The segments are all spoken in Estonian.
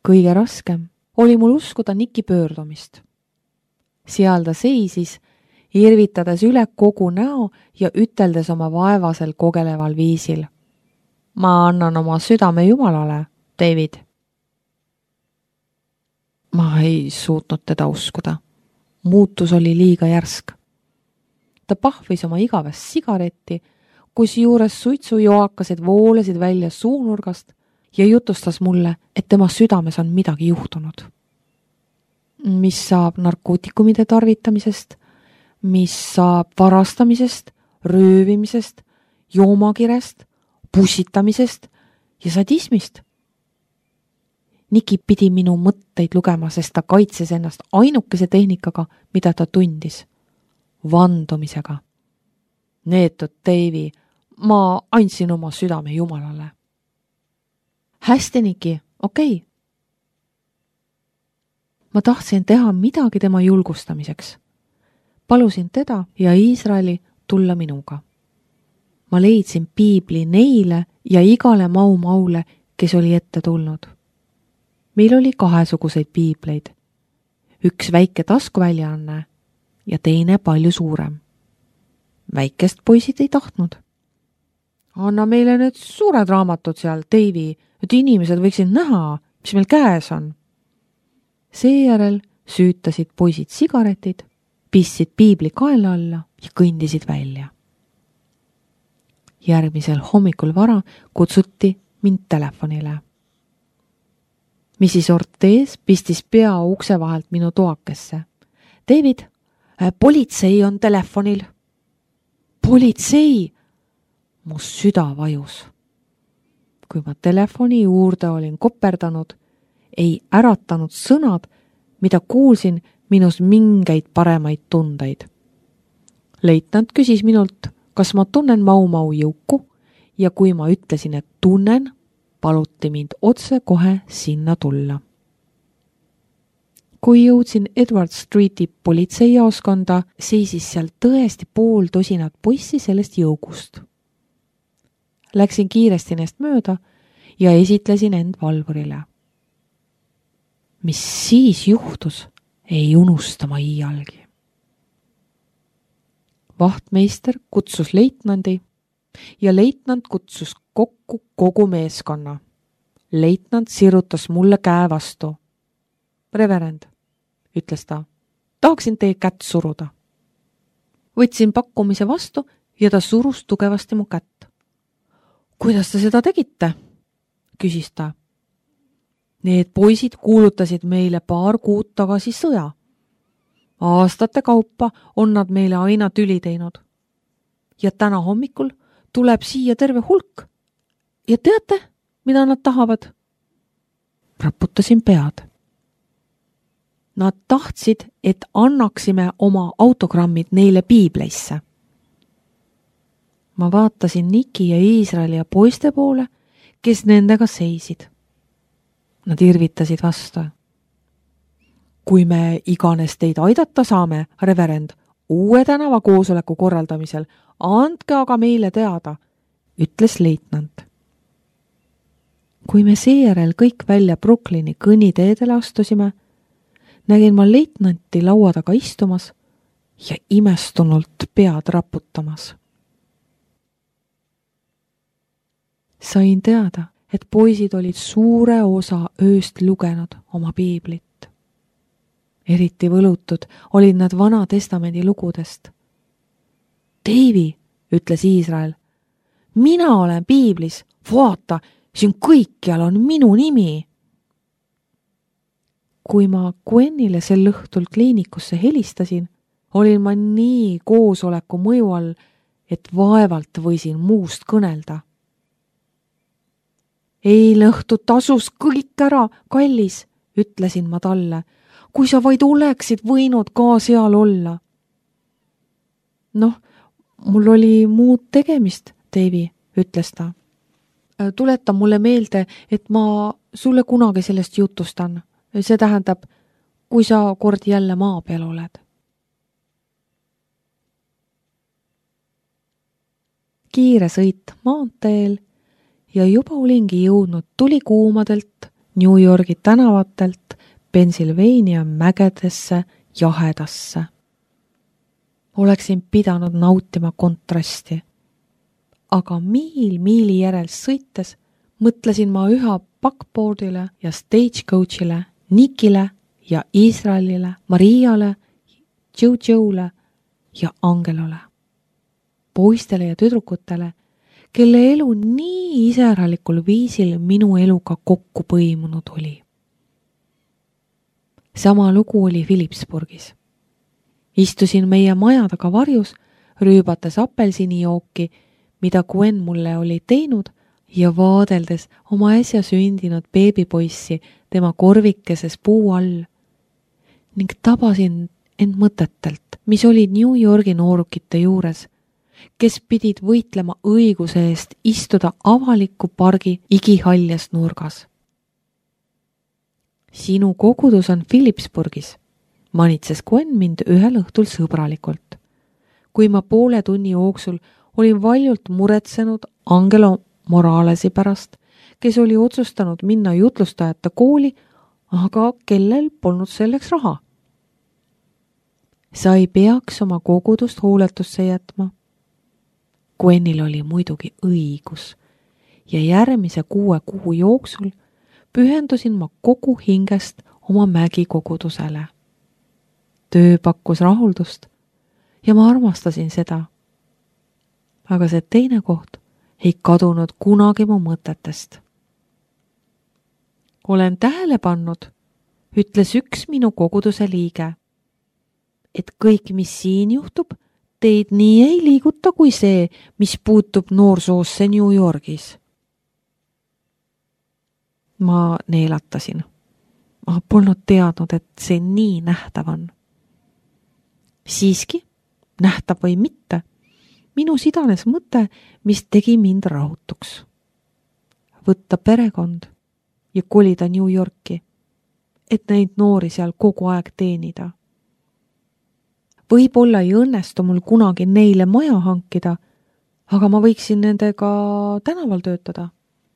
Kõige raskem oli mul uskuda Niki pöördumist. Seal ta seisis, irvitades üle kogu näo ja üteldes oma vaevasel kogeleval viisil. Ma annan oma südame Jumalale, David. Ma ei suutnud teda uskuda. Muutus oli liiga järsk. Ta pahvis oma igavest sigaretti, kus juures suitsujoakased voolesid välja suunurgast ja jutustas mulle, et tema südames on midagi juhtunud. Mis saab narkootikumide tarvitamisest, mis saab varastamisest, röövimisest, joomakirest, pussitamisest ja sadismist. Niki pidi minu mõtteid lugema, sest ta kaitses ennast ainukese tehnikaga, mida ta tundis. Vandumisega. Neetud Davy, ma andsin oma südame Jumalale. Hästi, Niki, okei. Ma tahtsin teha midagi tema julgustamiseks. Palusin teda ja Iisraeli tulla minuga. Ma leidsin piibli neile ja igale maule, kes oli ette tulnud. Meil oli kahesuguseid piibleid. Üks väike taskuväljaanne ja teine palju suurem. Väikest poisid ei tahtnud. Anna meile need suured raamatud seal, Davy, et inimesed võiksid näha, mis meil käes on. Seejärel süütasid poisid sigaretid, pistsid piibli kaela alla ja kõndisid välja. Järgmisel hommikul vara kutsuti mind telefonile. Mrs. Ortiz pistis pea ukse vahelt minu toakesse. David, politsei on telefonil. Politsei! Mu süda vajus. Kui ma telefoni juurde olin koperdanud, ei äratanud sõnad, mida kuulsin minus mingeid paremaid tundeid. Leitnant küsis minult, kas ma tunnen Mau jõuku ja kui ma ütlesin, et tunnen, paluti mind otse kohe sinna tulla. Kui jõudsin Edward Streeti politseijaoskonda, seisis seal tõesti 50 poissi sellest jõugust. Läksin kiiresti neist mööda ja esitlesin end valvurile. Mis siis juhtus, ei unusta ma iialgi. Vahtmeister kutsus leitnandi ja leitnant kutsus kokku kogu meeskonna. Leitnant sirutas mulle käe vastu. Reverend, ütles ta, tahaksin teie kätt suruda. Võtsin pakkumise vastu ja ta surus tugevasti mu kätt. Kuidas te seda tegite? Küsis ta. Need poisid kuulutasid meile paar kuud tagasi sõja. Aastate kaupa on nad meile aina tüli teinud. Ja täna hommikul tuleb siia terve hulk. Ja teate, mida nad tahavad? Raputasin pead. Nad tahtsid, et annaksime oma autogrammid neile piibleisse. Ma vaatasin Niki ja Iisraeli ja poiste poole, kes nendega seisid. Nad irvitasid vastu. Kui me iganes teid aidata saame, reverend, uue tänava koosoleku korraldamisel, andke aga meile teada, ütles leitnant. Kui me seejärel kõik välja Brooklyni kõnniteedele astusime, nägin ma leitnanti laua taga istumas ja imestunult pead raputamas. Sain teada, et poisid olid suure osa ööst lugenud oma piiblit. Eriti võlutud olid nad Vana Testamendi lugudest. Davy, ütles Iisrael, mina olen piiblis, vaata, siin kõikjal on minu nimi. Kui ma Gwenile sel õhtul kliinikusse helistasin, olin ma nii koosoleku mõju all, et vaevalt võisin muust kõnelda. Eile õhtu tasus kõik ära, kallis, ütlesin ma talle, kui sa vaid oleksid võinud ka seal olla. Noh, mul oli muud tegemist, Davy, ütles ta. Tuleta mulle meelde, et ma sulle kunagi sellest jutustan. See tähendab, kui sa kord jälle maa peal oled. Kiire sõit maanteel ja juba olingi jõudnud tulikuumadelt New Yorgi tänavatelt Pennsylvania mägedesse jahedasse. Oleksin pidanud nautima kontrasti. Aga miili järel sõites mõtlesin ma üha backboardile ja stagecoachile, Nikile ja Iisraelile, Mariale, Jojo'le ja Angelole. Poistele ja tüdrukutele, kelle elu nii iseäralikul viisil minu eluga kokku põimunud oli. Sama lugu oli Philipsburgis. Istusin meie maja taga varjus, rüübates apelsinijooki, mida Gwen mulle oli teinud ja vaadeldes oma äsja sündinud beebipoissi tema korvikeses puu all ning tabasin end mõtetelt, mis olid New Yorgi noorukite juures, kes pidid võitlema õiguse eest istuda avaliku pargi igihaljas nurgas. Sinu kogudus on Philipsburgis, manitses Gwen mind ühel õhtul sõbralikult. Kui ma poole tunni jooksul olin valjult muretsenud Angelo Moralesi pärast, kes oli otsustanud minna jutlustajate kooli, aga kellel polnud selleks raha. Sa ei peaks oma kogudust hooletusse jätma. Gwenil oli muidugi õigus ja järgmise 6 kuu jooksul pühendusin ma kogu hingest oma mägikogudusele. Töö pakkus rahuldust ja ma armastasin seda. Aga see teine koht ei kadunud kunagi mu mõtetest. Olen tähele pannud, ütles üks minu koguduse liige, et kõik, mis siin juhtub, teid nii ei liiguta kui see, mis puutub noorsoosse New Yorgis. Ma neelatasin. Ma polnud teadnud, et see nii nähtav on. Siiski, nähtav või mitte, minu sidanes mõte, mis tegi mind rahutuks. Võtta perekond ja kolida New Yorki, et neid noori seal kogu aeg teenida. Võib-olla ei õnnestu mul kunagi neile maja hankida, aga ma võiksin nendega tänaval töötada.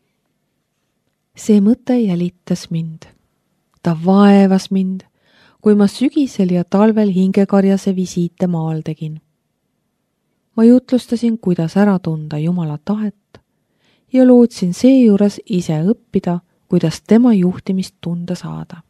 See mõte jälitas mind. Ta vaevas mind, kui ma sügisel ja talvel hingekarjase visiite maal tegin. Ma jutlustasin, kuidas ära tunda Jumala tahet ja lootsin seejuures ise õppida, kuidas tema juhtimist tunda saada.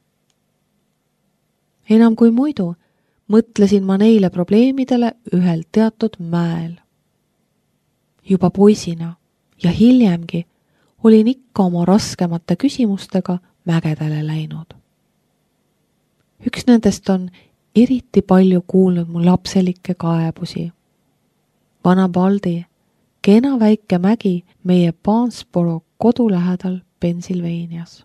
Enam kui muidu mõtlesin ma neile probleemidele ühel teatud mäel. Juba poisina ja hiljemgi olin ikka oma raskemate küsimustega mägedele läinud. Üks nendest on eriti palju kuulnud mu lapselikke kaebusi. Vana Baldi, kena väike mägi meie Barnesboro kodu lähedal Pennsylvanias.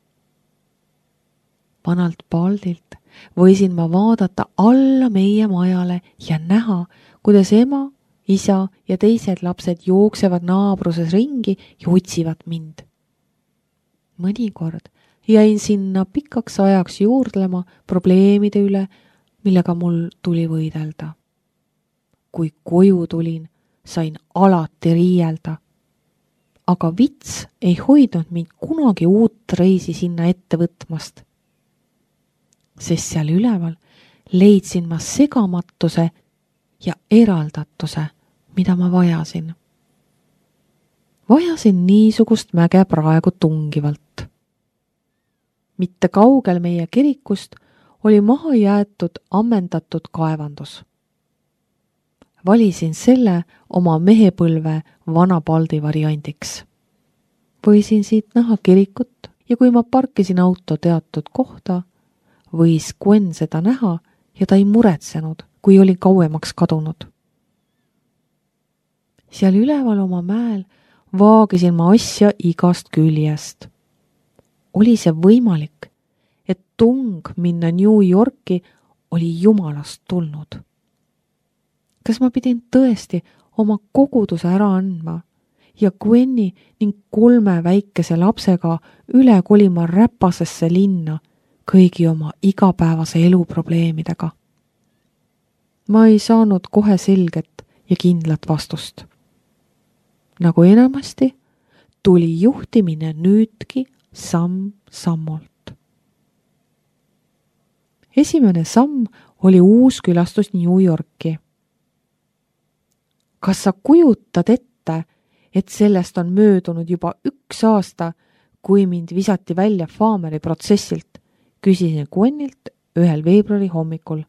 Vanalt Baldilt võisin ma vaadata alla meie majale ja näha, kuidas ema, isa ja teised lapsed jooksevad naabruses ringi ja otsivad mind. Mõnikord jäin sinna pikaks ajaks juurdlema probleemide üle, millega mul tuli võidelda. Kui koju tulin, sain alati riielda. Aga vits ei hoidnud mind kunagi uut reisi sinna ette võtmast. Sest seal üleval leidsin ma segamatuse ja eraldatuse, mida ma vajasin. Vajasin niisugust mäge praegu tungivalt. Mitte kaugel meie kirikust oli maha jäetud ammendatud kaevandus. Valisin selle oma mehepõlve Vana Baldi variandiks. Võisin siit näha kirikut ja kui ma parkisin auto teatud kohta, võis Gwen seda näha ja ta ei muretsenud, kui oli kauemaks kadunud. Seal üleval oma mäel vaagisin ma asja igast küljest. Oli see võimalik, et tung minna New Yorki oli Jumalast tulnud? Kas ma pidin tõesti oma koguduse ära andma ja Gwenni ning 3 väikese lapsega üle kolima räpasesse linna kõigi oma igapäevase elu probleemidega? Ma ei saanud kohe selget ja kindlat vastust. Nagu enamasti, tuli juhtimine nüüdki samm-sammult. Esimene samm oli uus külastus New Yorki. Kas sa kujutad ette, et sellest on möödunud juba 1 aasta, kui mind visati välja Farmeri protsessilt, küsisin Gwenilt ühel veebruari hommikul.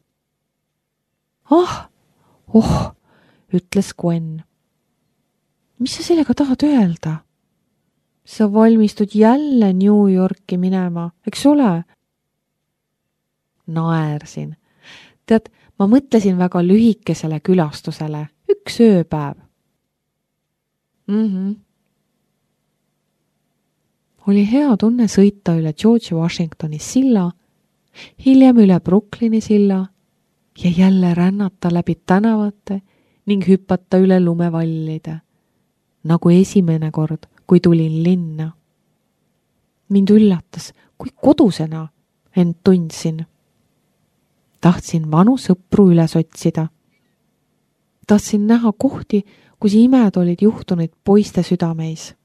Ütles Gwen. Mis sa sellega tahad öelda? Sa valmistud jälle New Yorki minema, eks ole? Naersin. Tead, ma mõtlesin väga lühikesele külastusele, 1 ööpäev. Oli hea tunne sõita üle George Washingtoni silla, hiljem üle Brooklyni silla ja jälle rännata läbi tänavate ning hüpata üle lumevallide, nagu esimene kord, kui tulin linna. Mind üllatas, kui kodusena end tundsin. Tahtsin vanu sõpru üles otsida. Tahtsin näha kohti, kus imed olid juhtunud poiste südameis.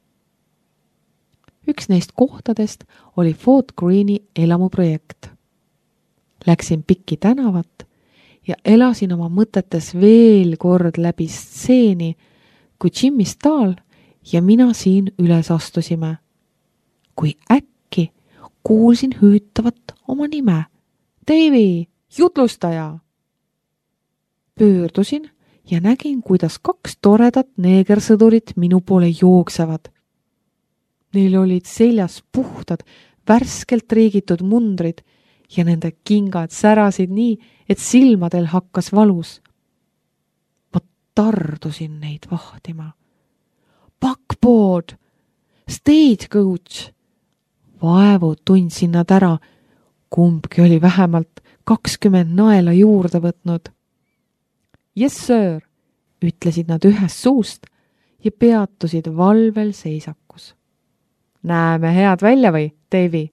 Üks neist kohtadest oli Fort Greeni elamuprojekt. Läksin pikki tänavat ja elasin oma mõtetes veel kord läbi stseeni, kui Jimmy Stahl ja mina siin üles astusime. Kui äkki kuulsin hüütavat oma nime. Davy, jutlustaja! Pöördusin ja nägin, kuidas 2 toredat neegersõdurit minu poole jooksevad. Neil olid seljas puhtad, värskelt riigitud mundrid ja nende kingad särasid nii, et silmadel hakkas valus. Ma tardusin neid vahtima. Buckboard! Stagecoach! Vaevu tundsin nad ära, kumbki oli vähemalt 20 naela juurde võtnud. Yes, sir, ütlesid nad ühest suust ja peatusid valvel seisakus. Näeme head välja või, Davy?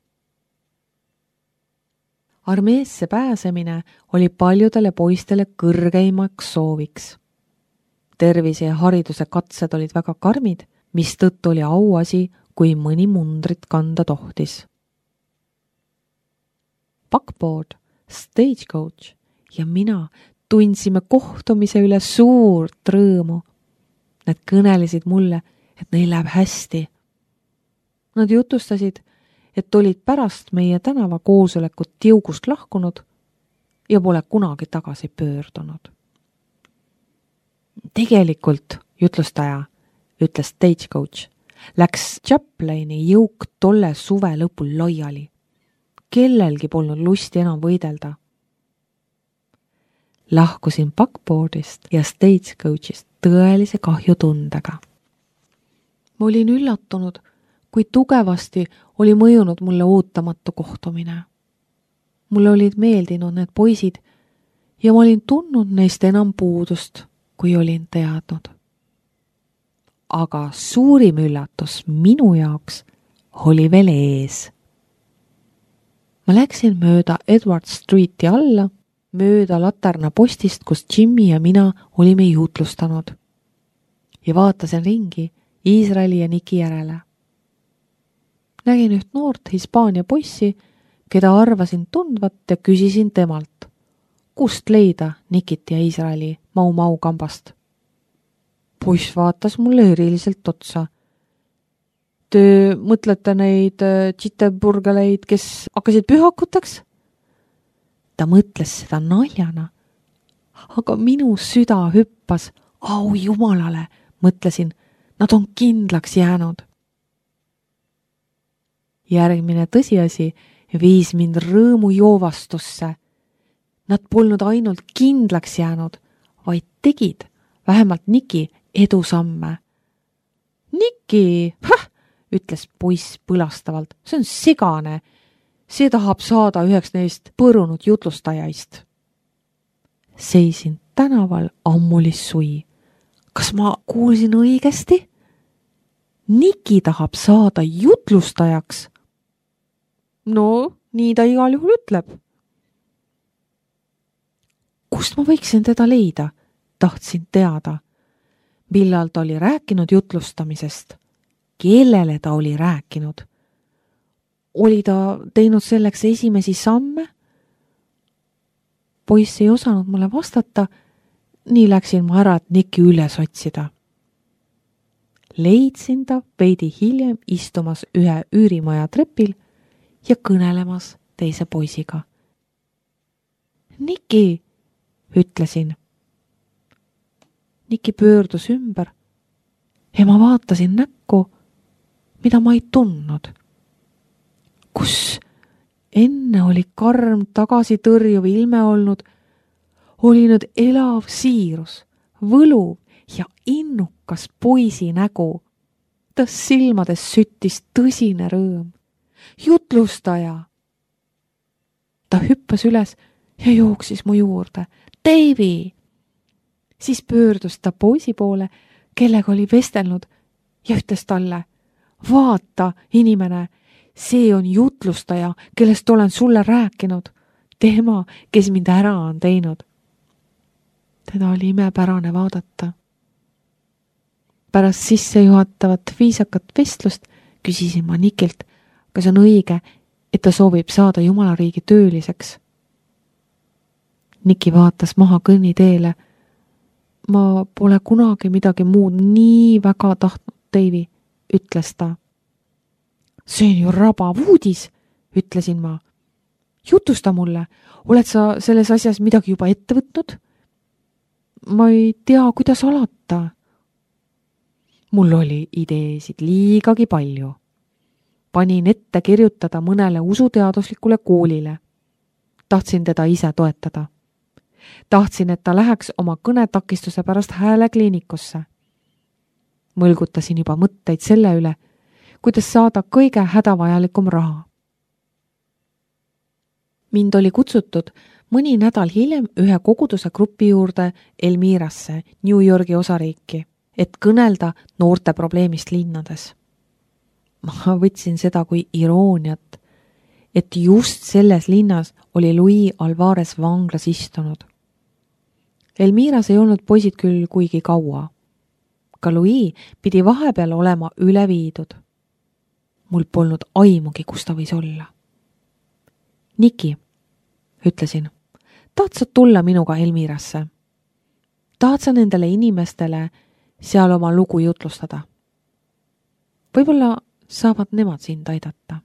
Armeesse pääsemine oli paljudele poistele kõrgeimaks sooviks. Tervise ja hariduse katsed olid väga karmid, mis tõttu oli auasi, kui mõni mundrit kanda tohtis. Buckboard, Stagecoach ja mina tundsime kohtumise üle suurt rõõmu. Nad kõnelesid mulle, et neil läheb hästi. Nad jutustasid, et olid pärast meie tänava koosolekut tiugust lahkunud ja pole kunagi tagasi pöördunud. Tegelikult, jutlustaja, ütles Stagecoach, läks Chaplaini jõuk tolle suve lõpul laiali. Kellelgi polnud lusti enam võidelda. Lahkusin Buckboardist ja Stagecoachist tõelise kahjutundega. Ma olin üllatunud, kui tugevasti oli mõjunud mulle ootamatu kohtumine. Mulle olid meeldinud need poisid ja ma olin tundnud neist enam puudust, kui olin teadnud. Aga suurim üllatus minu jaoks oli veel ees. Ma läksin mööda Edward Streeti alla, mööda Laterna postist, kus Jimmy ja mina olime jutlustanud. Ja vaatasin ringi Iisraeli ja Niki järele. Nägin üht noort Hispaania poissi, keda arvasin tundvat ja küsisin temalt, kust leida Nikit ja Iisraeli Mau kambast. Poiss vaatas mulle eriliselt otsa. Te mõtlete neid tšiteburgaleid, kes hakkasid pühakuteks? Ta mõtles seda naljana, aga minu süda hüppas, au jumalale, mõtlesin, nad on kindlaks jäänud. Järgmine tõsiasi viis mind rõõmu joovastusse. Nad polnud ainult kindlaks jäänud, vaid tegid, vähemalt Niki, edusamme. Niki, ütles poiss põlastavalt, see on segane. See tahab saada üheks neist põrunud jutlustajaist. Seisin tänaval ammulis sui. Kas ma kuulsin õigesti? Niki tahab saada jutlustajaks. No, nii ta igal juhul ütleb. Kust ma võiksin teda leida? Tahtsin teada. Millal ta oli rääkinud jutlustamisest? Kellele ta oli rääkinud? oli ta teinud selleks esimesi samme? Poiss ei osanud mulle vastata, nii läksin ma ära, et Nicki üles otsida. Leidsin ta veidi hiljem istumas ühe üürimaja trepil ja kõnelemas teise poisiga. Nicki, ütlesin. Nicki pöördus ümber ja ma vaatasin näkku, mida ma ei tundnud. Kus enne oli karm tagasitõrjuv ilme olnud, oli nüüd elav siirus, võluv ja innukas poisi nägu. Ta silmades süttis tõsine rõõm. Jutlustaja! Ta hüppas üles ja jooksis mu juurde. Davy! Siis pöördus ta poisi poole, kellega oli vestelnud ja ütles talle, vaata, inimene, see on jutlustaja, kellest olen sulle rääkinud. Tema, kes mind ära on teinud. Teda oli imepärane vaadata. Pärast sissejuhatavat viisakat vestlust küsisin ma Nickilt, kas on õige, et ta soovib saada jumalariigi tööliseks. Nicki vaatas maha kõnniteele. Ma pole kunagi midagi muud nii väga tahtnud, Davy, ütles ta. See on ju rabav uudis, ütlesin ma. Jutusta mulle, oled sa selles asjas midagi juba ette võtnud? Ma ei tea, kuidas alata. Mul oli ideesid liigagi palju. Panin ette kirjutada mõnele usuteaduslikule koolile. Tahtsin teda ise toetada. Tahtsin, et ta läheks oma kõnetakistuse pärast häälekliinikusse. Mõlgutasin juba mõtteid selle üle, kuidas saada kõige hädavajalikum raha. Mind oli kutsutud mõni nädal hiljem ühe koguduse grupi juurde Elmirasse, New Yorgi osariiki, et kõnelda noorte probleemist linnades. Ma võtsin seda kui irooniat, et just selles linnas oli Louis Alvarez vanglas istunud. Elmiras ei olnud poisid küll kuigi kaua. Ka Louis pidi vahepeal olema üle viidud. Mul polnud aimugi, kus ta võis olla. Nicki, ütlesin, tahad sa tulla minuga Elmirasse? Tahad sa nendele inimestele seal oma lugu jutlustada? Võib-olla saavad nemad sind aidata.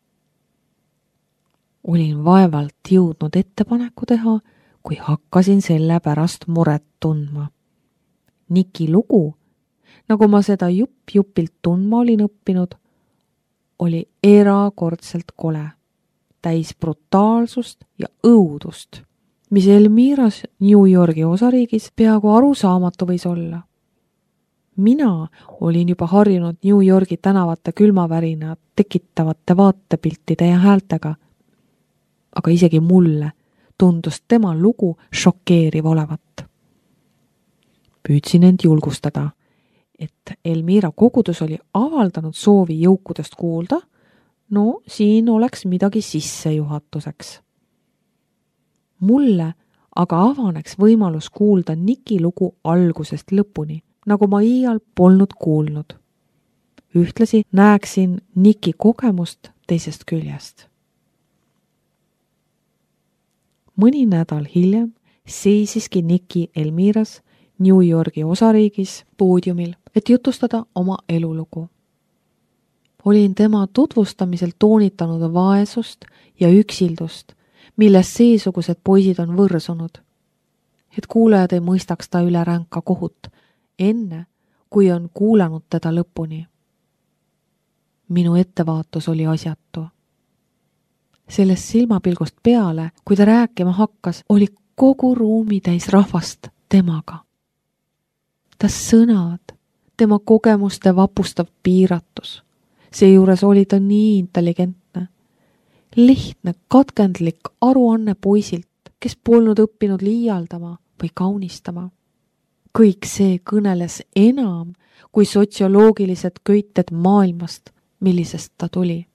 Olin vaevalt jõudnud ettepaneku teha, kui hakkasin selle pärast muret tundma. Nicki lugu, nagu ma seda jupilt tundma olin õppinud, oli erakordselt kole, täis brutaalsust ja õudust, mis Elmiras New Yorgi osariigis peaaegu arusaamatu võis olla. Mina olin juba harjunud New Yorgi tänavate külmavärina tekitavate vaatepiltide ja häältega, aga isegi mulle tundus tema lugu šokeeriv olevat. Püüdsin end julgustada, et Elmira kogudus oli avaldanud soovi jõukudest kuulda, no siin oleks midagi sissejuhatuseks. Mulle aga avaneks võimalus kuulda Nicki lugu algusest lõpuni, nagu ma iial polnud kuulnud. Ühtlasi näeksin Nicki kogemust teisest küljest. Mõni nädal hiljem seisiski Nicki Elmiras New Yorgi osariigis poodiumil, et jutustada oma elulugu. Olin tema tutvustamisel toonitanud vaesust ja üksildust, millest seesugused poisid on võrsunud, et kuulajad ei mõistaks ta üle ränka kohut, enne kui on kuulanud teda lõpuni. Minu ettevaatus oli asjatu. Sellest silmapilgust peale, kui ta rääkima hakkas, oli kogu ruumi täis rahvast temaga. Ta sõnad, tema kogemuste vapustav piiratus. Seejuures oli ta nii intelligentne. Lihtne, katkendlik aruanne poisilt, kes polnud õppinud liialdama või kaunistama. Kõik see kõneles enam kui sotsioloogilised köited maailmast, millisest ta tuli.